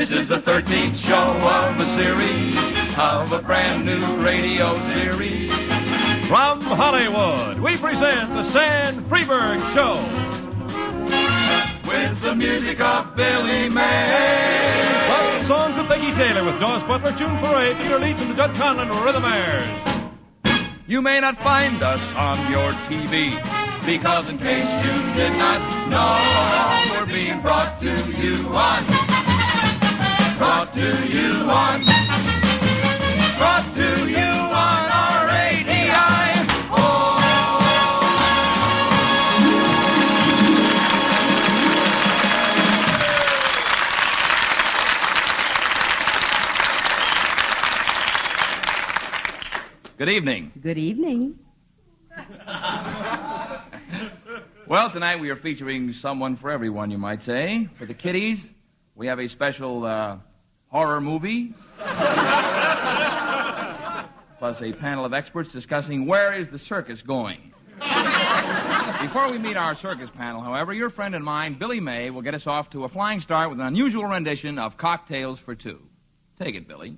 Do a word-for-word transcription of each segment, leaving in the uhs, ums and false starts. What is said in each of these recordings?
This is the thirteenth show of a series of a brand new radio series. From Hollywood, we present the Stan Freberg Show. With the music of Billy May. Plus the songs of Peggy Taylor with Doris Butler, June Foray, Peter Leach, and the Judd Conlon Rhythmaires. You may not find us on your T V, because in case you did not know, we're being brought to you on, brought to you on, brought to you on R A D I. Good evening. Good evening. Well, tonight we are featuring someone for everyone, you might say. For the kiddies, we have a special uh, horror movie. Plus a panel of experts discussing where is the circus going. Before we meet our circus panel, however, your friend and mine, Billy May, will get us off to a flying start with an unusual rendition of Cocktails for Two. Take it, Billy.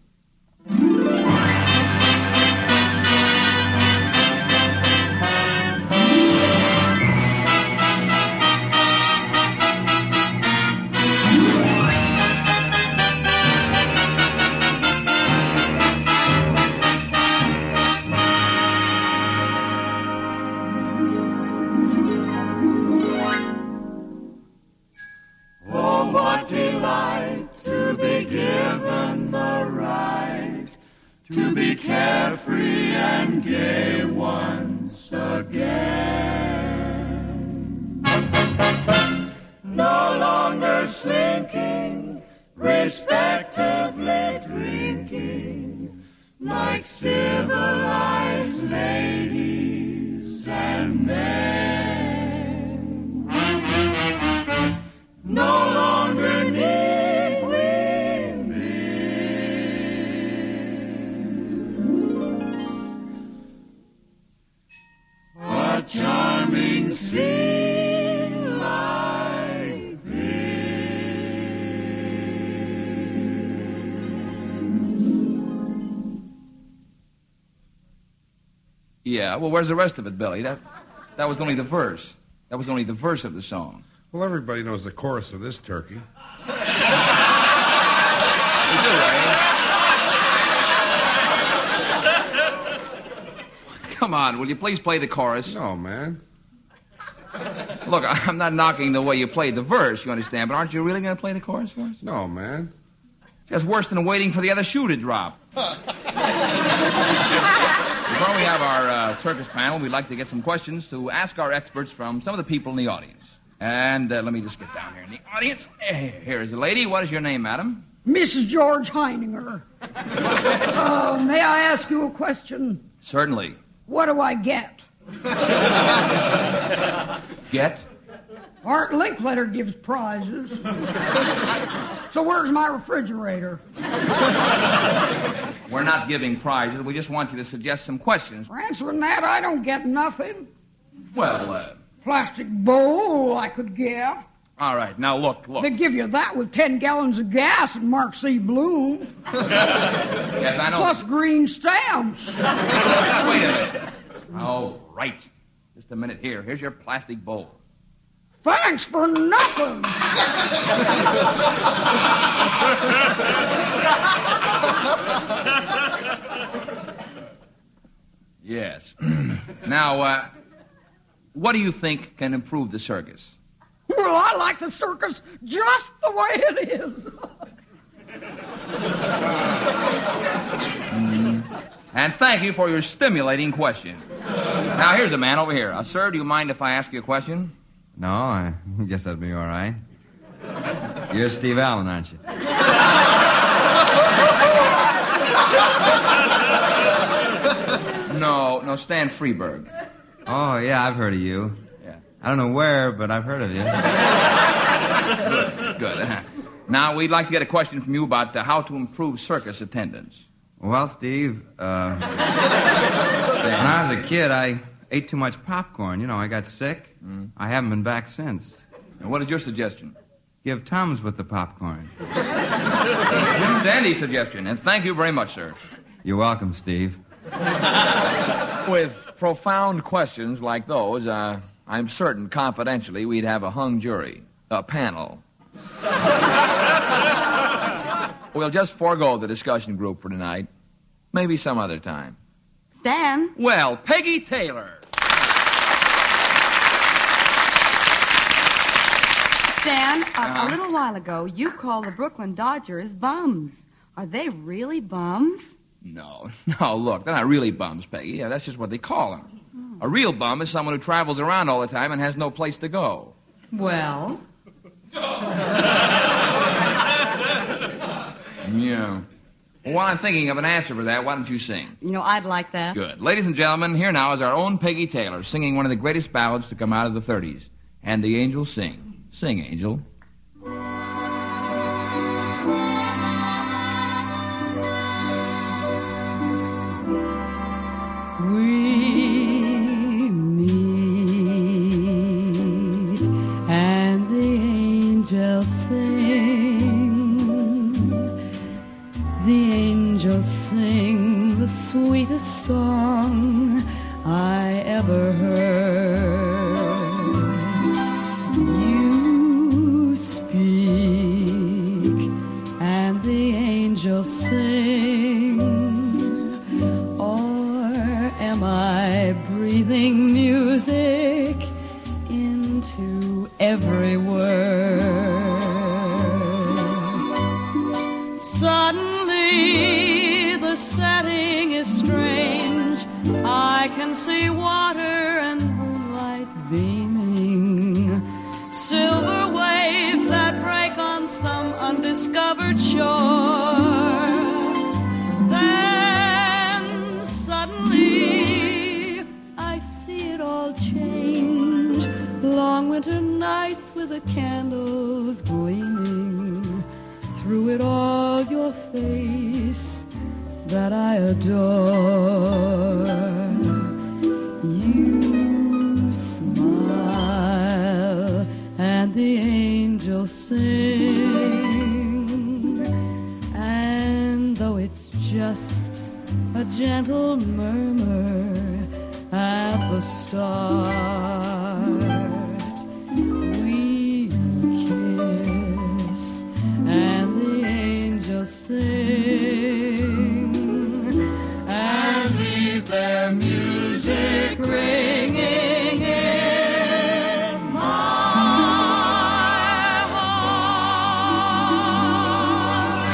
To be carefree and gay once again. No longer slinking, respectively drinking, like civilized ladies and men. No longer need charming scene like this. Yeah, well, where's the rest of it, Billy? That that was only the verse. That was only the verse of the song. Well, everybody knows the chorus of this turkey. You do, right? Come on, will you please play the chorus? No, man. Look, I'm not knocking the way you played the verse, you understand, but aren't you really going to play the chorus for us? No, man. Just worse than waiting for the other shoe to drop. Before we have our uh, circus panel, we'd like to get some questions to ask our experts from some of the people in the audience. And uh, let me just get down here in the audience. Here is the lady. What is your name, madam? Missus George Heininger. uh, may I ask you a question? Certainly. What do I get? Get? Art Linkletter gives prizes. So where's my refrigerator? We're not giving prizes. We just want you to suggest some questions. For answering that, I don't get nothing. Well, uh... plastic bowl I could get. All right, now look, look. They give you that with ten gallons of gas and Mark C. Bloom. Yes, I know. Plus green stamps. Wait a minute. All right. Just a minute here. Here's your plastic bowl. Thanks for nothing. Yes. Now, uh, what do you think can improve the circus? Well, I like the circus just the way it is. mm. And thank you for your stimulating question. Now, here's a man over here. Uh, sir, do you mind if I ask you a question? No, I guess that'd be all right. You're Steve Allen, aren't you? No, no, Stan Freberg. Oh, yeah, I've heard of you. Yeah. I don't know where, but I've heard of you. Good, good. Uh-huh. Now, we'd like to get a question from you about uh, how to improve circus attendance. Well, Steve, uh, when I was a kid, I ate too much popcorn. You know, I got sick. Mm. I haven't been back since. And what is your suggestion? Give Tums with the popcorn. Dandy suggestion, and thank you very much, sir. You're welcome, Steve. With profound questions like those, uh, I'm certain, confidentially, we'd have a hung jury, a panel. We'll just forego the discussion group for tonight. Maybe some other time. Stan. Well, Peggy Taylor. Stan, a, Uh-huh. a little while ago, you called the Brooklyn Dodgers bums. Are they really bums? No, no, look, they're not really bums, Peggy. Yeah, that's just what they call them. Oh. A real bum is someone who travels around all the time and has no place to go. Well? Yeah. Well, while I'm thinking of an answer for that, why don't you sing? You know, I'd like that. Good. Ladies and gentlemen, here now is our own Peggy Taylor singing one of the greatest ballads to come out of the thirties. And the Angels Sing. Sing, Angel. We meet and the angels sing. The angels sing the sweetest song I ever heard. You speak and the angels sing. Or am I breathing music into every word? Suddenly the setting is strange. I can see water and moonlight beaming, silver waves that break on some undiscovered shore. Then suddenly I see it all change. Long winter nights with the candles gleaming. Through it all your face that I adore. You smile and the angels sing. And though it's just a gentle murmur at the start, we kiss and the angels sing and leave their music ringing in my heart.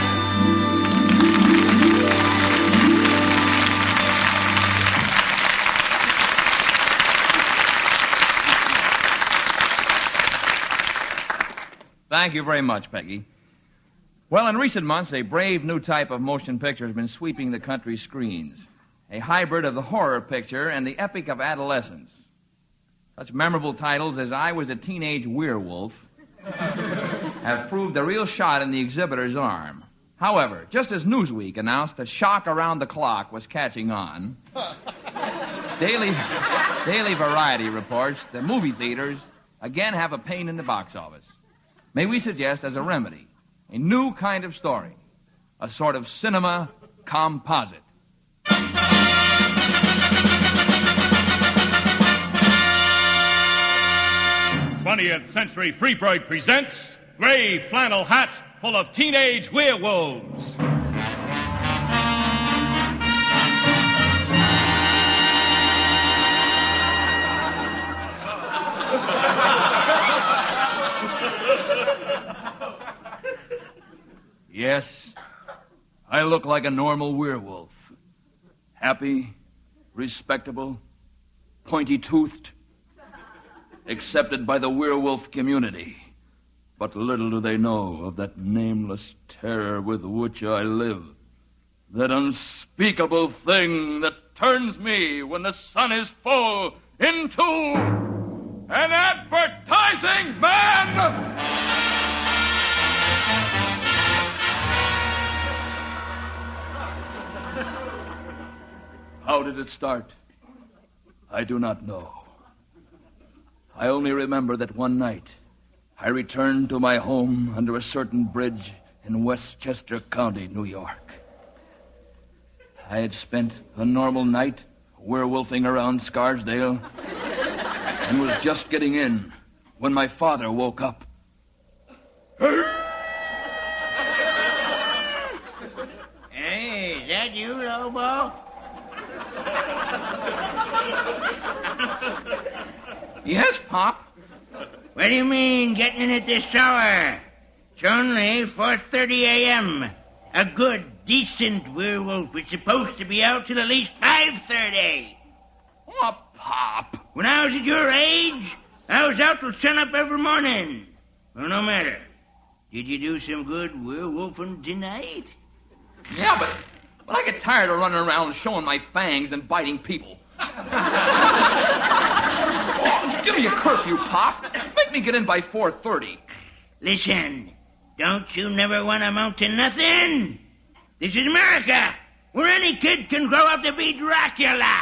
Thank you very much, Peggy. Well, in recent months, a brave new type of motion picture has been sweeping the country's screens. A hybrid of the horror picture and the epic of adolescence. Such memorable titles as I Was a Teenage Werewolf have proved a real shot in the exhibitor's arm. However, just as Newsweek announced that Shock Around the Clock was catching on, Daily, Daily Variety reports that movie theaters again have a pain in the box office. May we suggest as a remedy a new kind of story, a sort of cinema composite. twentieth Century Freebird presents Gray Flannel Hat Full of Teenage Werewolves. Yes, I look like a normal werewolf. Happy, respectable, pointy-toothed, accepted by the werewolf community. But little do they know of that nameless terror with which I live. That unspeakable thing that turns me when the sun is full into an advertising man! How did it start? I do not know. I only remember that one night I returned to my home under a certain bridge in Westchester County, New York. I had spent a normal night werewolfing around Scarsdale and was just getting in when my father woke up. Hey, is that you, Lobo? Yes, Pop. What do you mean, getting in at this hour? It's only four thirty a.m. A good, decent werewolf is supposed to be out till at least five thirty. Oh, Pop. When I was at your age, I was out till sunup every morning. Well, no matter. Did you do some good werewolfing tonight? Yeah, but, but I get tired of running around showing my fangs and biting people. Oh, give me a curfew, Pop. Make me get in by four thirty. Listen, don't you never want to amount to nothing? This is America, where any kid can grow up to be Dracula.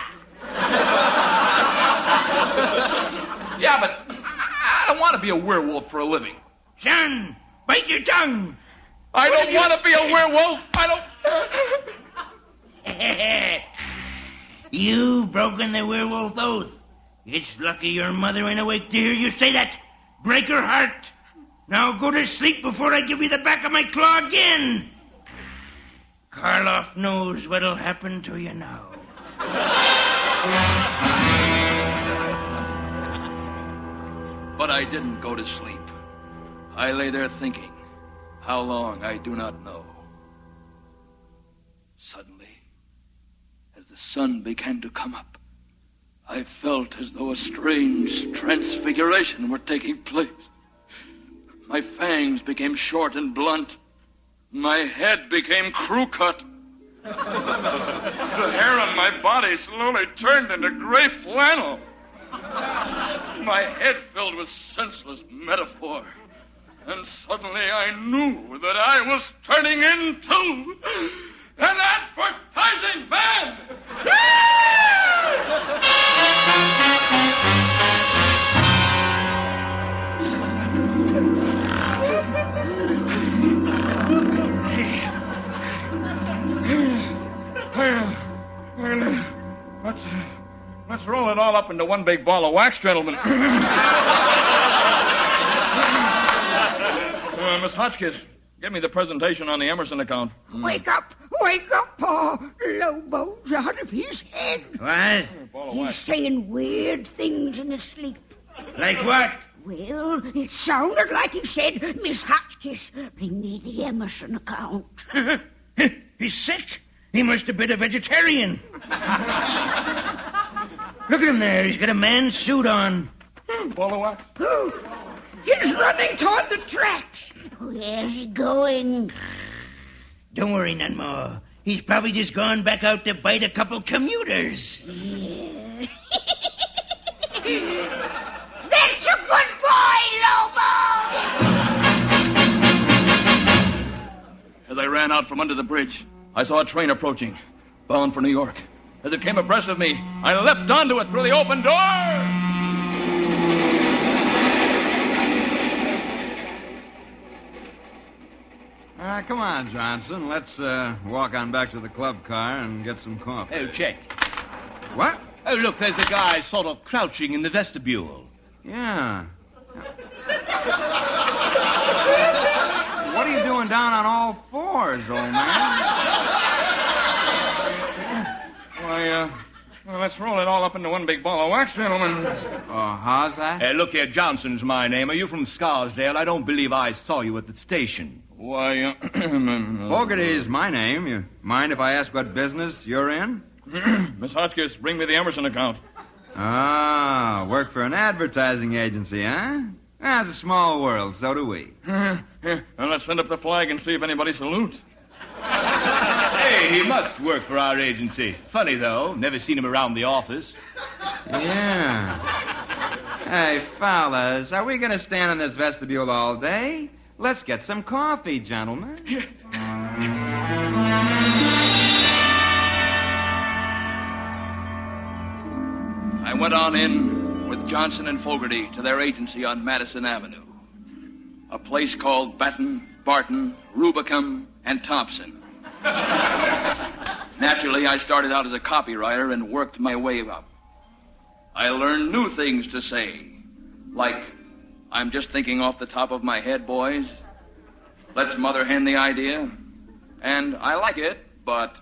Yeah, but I don't want to be a werewolf for a living. Son, bite your tongue. I What don't did you want to be a say? werewolf. I don't... You've broken the werewolf oath. It's lucky your mother ain't awake to hear you say that. Break her heart. Now go to sleep before I give you the back of my claw again. Karloff knows what'll happen to you now. But I didn't go to sleep. I lay there thinking. How long, I do not know. Suddenly, as the sun began to come up, I felt as though a strange transfiguration were taking place. My fangs became short and blunt. My head became crew-cut. The hair on my body slowly turned into gray flannel. My head filled with senseless metaphor. And suddenly I knew that I was turning into an advertising man! Let's, let's roll it all up into one big ball of wax, gentlemen. Uh, Miss Hotchkiss, give me the presentation on the Emerson account. Mm. Wake up! Wake up, Pa! Lobo's out of his head. What? He's saying weird things in his sleep. Like what? Well, it sounded like he said, Miss Hotchkiss, bring me the Emerson account. He's sick. He must have been a vegetarian. Look at him there. He's got a man's suit on. Ball of wax? Oh, he's running toward the tracks. Where's he going? Don't worry, none more. He's probably just gone back out to bite a couple commuters. Yeah. That's a good boy, Lobo! As I ran out from under the bridge, I saw a train approaching, bound for New York. As it came abreast of me, I leapt onto it through the open door. All right, come on, Johnson. Let's uh, walk on back to the club car and get some coffee. Oh, check. What? Oh, look, there's a guy sort of crouching in the vestibule. Yeah. What are you doing down on all fours, old man? Why, uh, well, let's roll it all up into one big ball of wax, gentlemen. Oh, how's that? Uh, look here, Johnson's my name. Are you from Scarsdale? I don't believe I saw you at the station. Why, uh... Fogarty's my name. You mind if I ask what business you're in? Miss Hotchkiss, bring me the Emerson account. Ah, work for an advertising agency, huh? That's a small world, so do we. Here, well, let's send up the flag and see if anybody salutes. Hey, he must work for our agency. Funny, though. Never seen him around the office. Yeah. Hey, fellas, are we going to stand in this vestibule all day? Let's get some coffee, gentlemen. I went on in with Johnson and Fogarty to their agency on Madison Avenue. A place called Baton Barton, Rubicam, and Thompson. Naturally, I started out as a copywriter and worked my way up. I learned new things to say, like, I'm just thinking off the top of my head, boys. Let's mother hen the idea. And I like it, but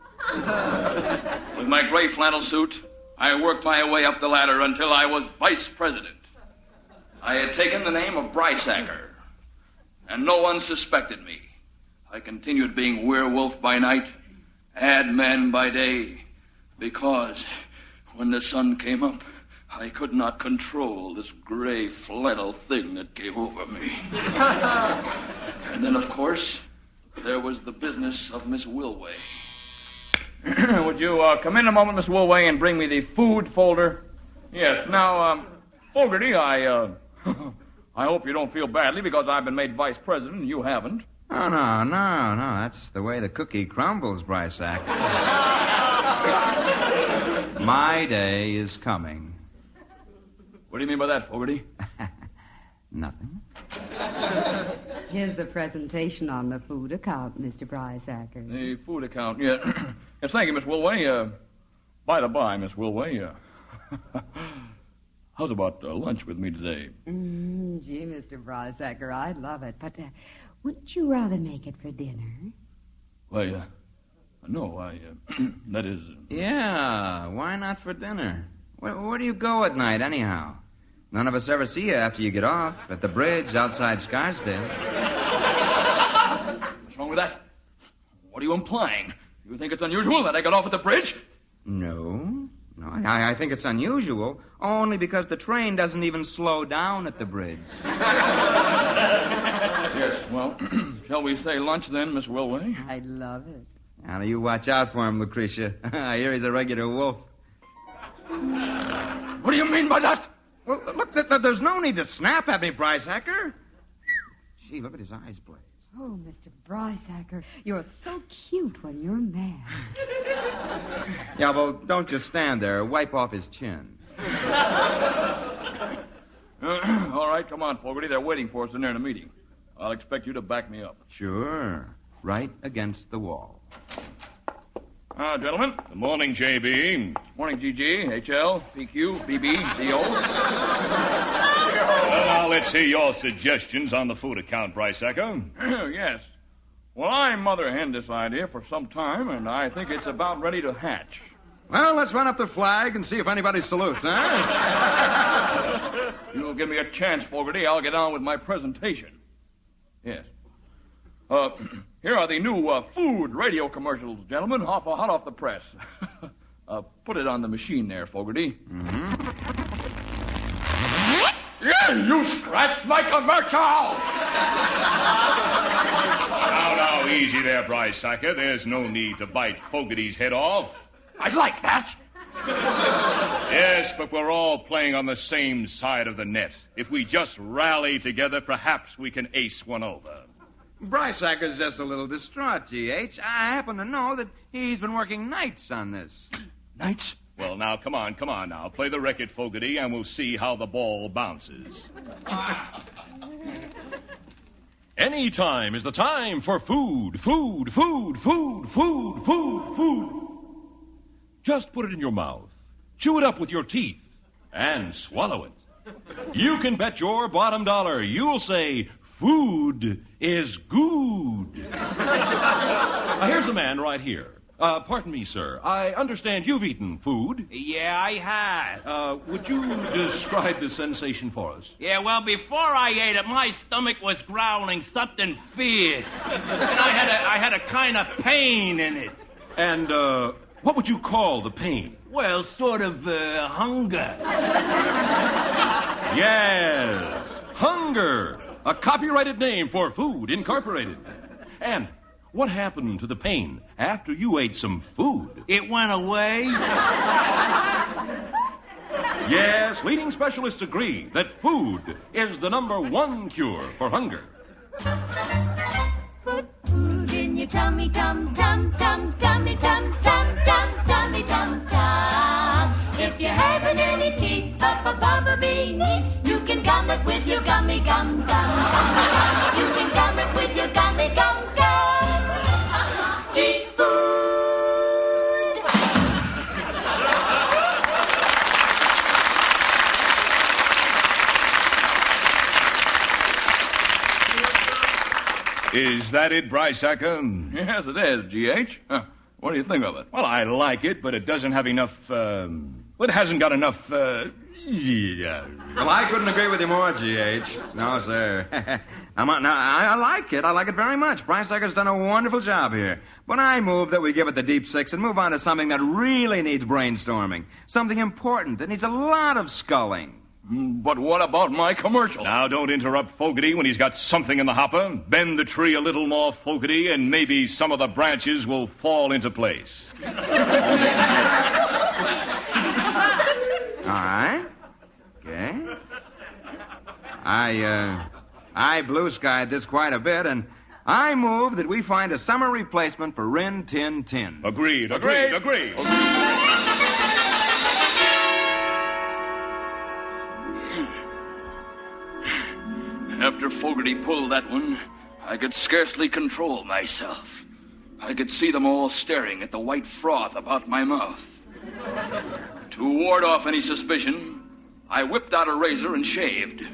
with my gray flannel suit, I worked my way up the ladder until I was vice president. I had taken the name of Brysacker, and no one suspected me. I continued being werewolf by night, ad man by day, because when the sun came up, I could not control this gray flannel thing that came over me. And then, of course, there was the business of Miss Wilway. Would you uh, come in a moment, Miss Wilway, and bring me the food folder? Yes. Now, um, Fogarty, I, uh, I hope you don't feel badly because I've been made vice president and you haven't. Oh, no, no, no. That's the way the cookie crumbles, Brysack. My day is coming. What do you mean by that, Fogarty? Nothing. Here's the presentation on the food account, Mister Brysacker. The food account, yeah. Yes, thank you, Miss Wilway. Uh, by the by, Miss Wilway, uh, how's about uh, lunch with me today? Mm, gee, Mister Brysacker, I'd love it. But uh, wouldn't you rather make it for dinner? Why, uh, no, I, uh, that is... Uh... Yeah, why not for dinner? Where, where do you go at night, anyhow? None of us ever see you after you get off. At the bridge outside Scarsdale. What's wrong with that? What are you implying? You think it's unusual that I got off at the bridge? No. No, I, I think it's unusual only because the train doesn't even slow down at the bridge. Yes, well, shall we say lunch then, Miss Wilway? I'd love it. Now, you watch out for him, Lucretia. I hear he's a regular wolf. What do you mean by that? Well, look, th- th- there's no need to snap at me, Brysacker. Gee, look at his eyes blaze. Oh, Mister Brysacker, you're so cute when you're mad. Yeah, well, don't just stand there. Wipe off his chin. Uh, all right, come on, Fogarty. They're waiting for us in there in a meeting. I'll expect you to back me up. Sure. Right against the wall. Ah, gentlemen. Good morning, J B. Morning, G G, H L, P Q, B B, D O. Well, now, let's hear your suggestions on the food account, Brysacker. Yes. Well, I mother-henned this idea for some time, and I think it's about ready to hatch. Well, let's run up the flag and see if anybody salutes, huh? You'll give me a chance, Fogarty. I'll get on with my presentation. Yes. Uh, here are the new uh, food radio commercials, gentlemen, hot, hot off the press. uh, put it on the machine there, Fogarty. Mm-hmm. Yeah, you scratched my commercial! Now, now, easy there, Brysacker. There's no need to bite Fogarty's head off. I'd like that. Yes, but we're all playing on the same side of the net. If we just rally together, perhaps we can ace one over. Brysacker's just a little distraught, G H. I happen to know that he's been working nights on this. Nights? Well, now, come on, come on now. Play the record, Fogarty, and we'll see how the ball bounces. Any time is the time for food, food, food, food, food, food, food. Just put it in your mouth, chew it up with your teeth, and swallow it. You can bet your bottom dollar you'll say, food is good. Now, here's a man right here. Uh, pardon me, sir. I understand you've eaten food. Yeah, I have. Uh, would you describe the sensation for us? Yeah, well, before I ate it, my stomach was growling something fierce. And I had a, I had a kind of pain in it. And, uh, what would you call the pain? Well, sort of, uh, hunger. Yes, hunger. A copyrighted name for Food Incorporated. And what happened to the pain after you ate some food? It went away. Yes, leading specialists agree that food is the number one cure for hunger. Put food in your tummy, tum, tum, tum, tummy, tum, tum, tum, tummy, tum, tum. If you're having any teeth up above a beanie, you can gum it with your gummy gum gum. You can gum it with your gummy Is that it, Brysacker? Yes, it is, G H. Huh. What do you think of it? Well, I like it, but it doesn't have enough, um... Well, it hasn't got enough, uh... Yeah. Well, I couldn't agree with you more, G H. No, sir. I'm not, now, I, I like it. I like it very much. Brysaker's done a wonderful job here. But I move that we give it the deep six and move on to something that really needs brainstorming. Something important that needs a lot of sculling. But what about my commercial? Now, don't interrupt Fogarty when he's got something in the hopper. Bend the tree a little more, Fogarty, and maybe some of the branches will fall into place. All right. Okay. I, uh, I blue-skied this quite a bit, and I move that we find a summer replacement for Rin Tin Tin. Agreed, agreed, agreed. agreed. After Fogarty pulled that one, I could scarcely control myself. I could see them all staring at the white froth about my mouth. To ward off any suspicion, I whipped out a razor and shaved.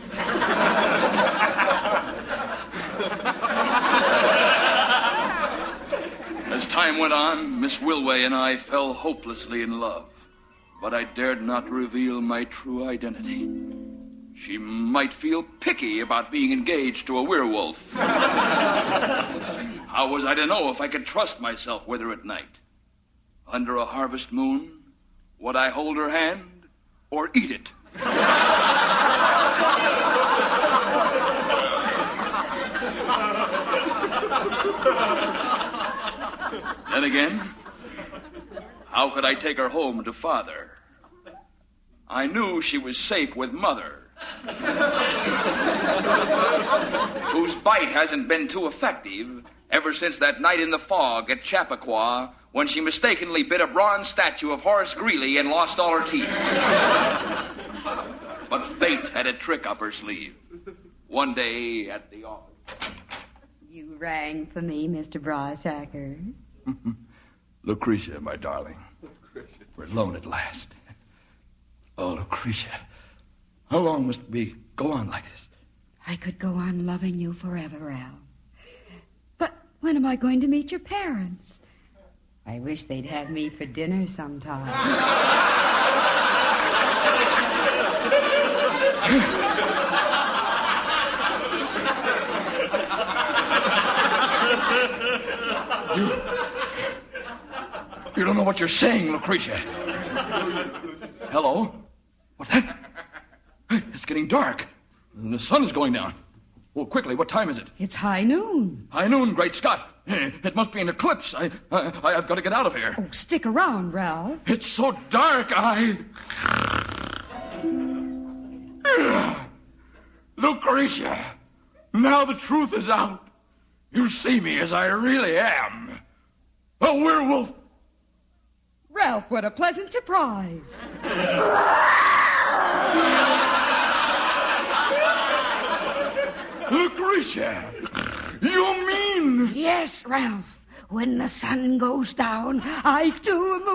As time went on, Miss Wilway and I fell hopelessly in love, but I dared not reveal my true identity. She might feel picky about being engaged to a werewolf. How was I to know if I could trust myself with her at night? Under a harvest moon, would I hold her hand or eat it? Then again, how could I take her home to Father? I knew she was safe with Mother, whose bite hasn't been too effective ever since that night in the fog at Chappaqua when she mistakenly bit a bronze statue of Horace Greeley and lost all her teeth. But fate had a trick up her sleeve. One day at the office. You rang for me, Mister Brysacker. Lucretia, my darling. Lucretia. We're alone at last. Oh, Lucretia. How long must we go on like this? I could go on loving you forever, Ralph. But when am I going to meet your parents? I wish they'd have me for dinner sometime. you, you don't know what you're saying, Lucretia. Hello? What's that? It's getting dark. And the sun is going down. Well, quickly, what time is it? It's high noon. High noon, great Scott. It must be an eclipse. I, I, I've got to get out of here. Oh, stick around, Ralph. It's so dark, I... Lucretia, now the truth is out. You see me as I really am. A werewolf. Ralph, what a pleasant surprise. Lucretia, you mean... Yes, Ralph. When the sun goes down, I too am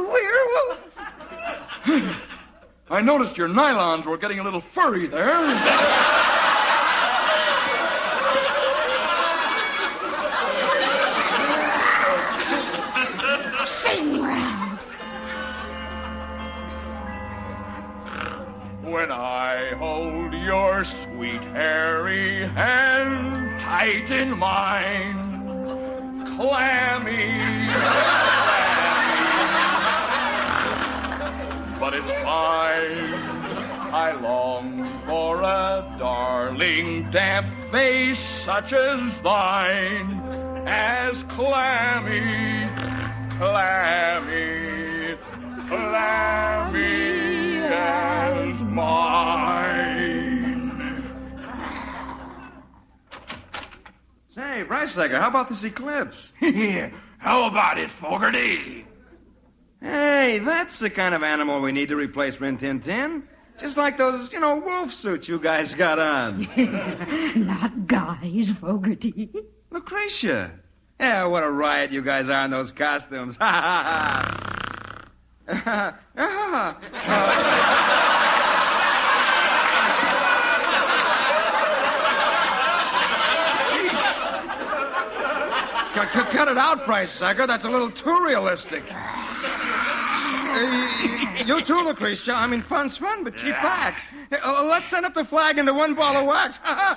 a werewolf. I noticed your nylons were getting a little furry there. Sing, Ralph. When I hold your sweet hairy hand tight in mine, clammy, clammy, but it's fine. I long for a darling damp face such as thine, as clammy, clammy, clammy as mine. Say, Brysacker, how about this eclipse? How about it, Fogarty? Hey, that's the kind of animal we need to replace Rin Tin Tin. Just like those, you know, wolf suits you guys got on. Not guys, Fogarty. Lucretia. Yeah, what a riot you guys are in those costumes. Ha ha ha. Ha ha. c- cut it out, Price Sucker. That's a little too realistic. Uh, you too, Lucretia. I mean, fun's fun, but keep back. Uh, let's send up the flag in the one ball of wax. uh,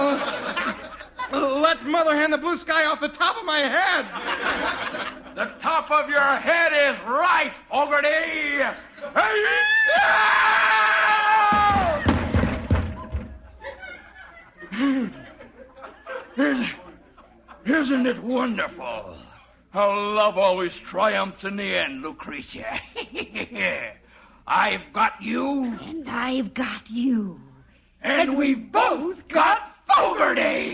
let's mother hand the blue sky off the top of my head. The top of your head is right, Fogarty. Isn't it wonderful how love always triumphs in the end, Lucretia? I've got you. And I've got you. And, and we've both got Fogarty.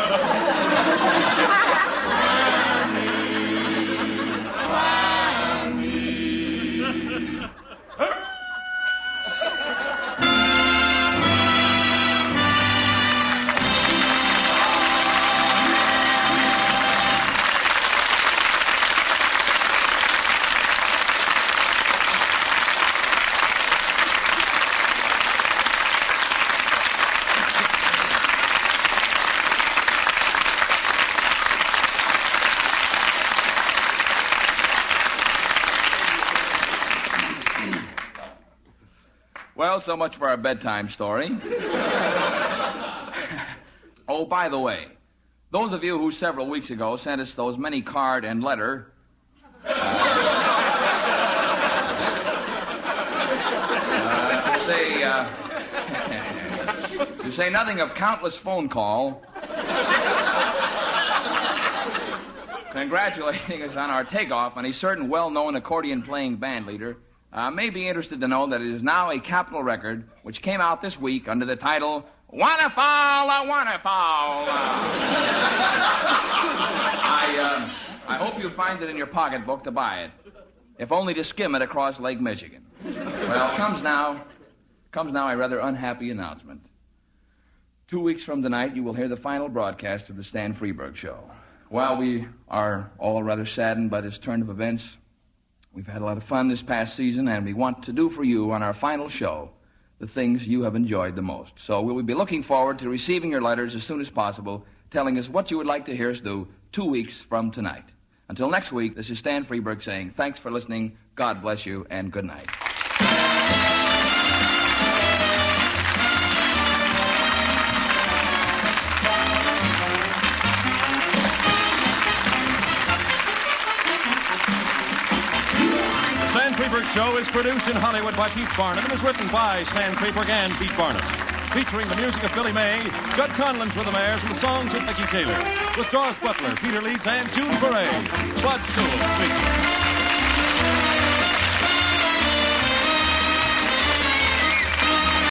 Well, so much for our bedtime story. Oh, by the way, those of you who several weeks ago sent us those many card and letter... Uh, uh, to say, uh, to say nothing of countless phone call... congratulating us on our takeoff on a certain well-known accordion-playing band leader... Uh, may be interested to know that it is now a Capitol record which came out this week under the title Wanna Fall, I Wanna Fall. I, uh, I hope you find it in your pocketbook to buy it, if only to skim it across Lake Michigan. Well, comes now, comes now a rather unhappy announcement. Two weeks from tonight, you will hear the final broadcast of the Stan Freberg Show. While we are all rather saddened by this turn of events, we've had a lot of fun this past season, and we want to do for you on our final show the things you have enjoyed the most. So we will be looking forward to receiving your letters as soon as possible, telling us what you would like to hear us do two weeks from tonight. Until next week, this is Stan Freberg saying thanks for listening, God bless you, and good night. Stan Freberg Show is produced in Hollywood by Pete Barnum and is written by Stan Freberg and Pete Barnum. Featuring the music of Billy May, Judd Conlon's were the Mares, and the songs of Mickey Taylor. With Doris Butler, Peter Leeds, and June Beret. Bud Sewell speaking.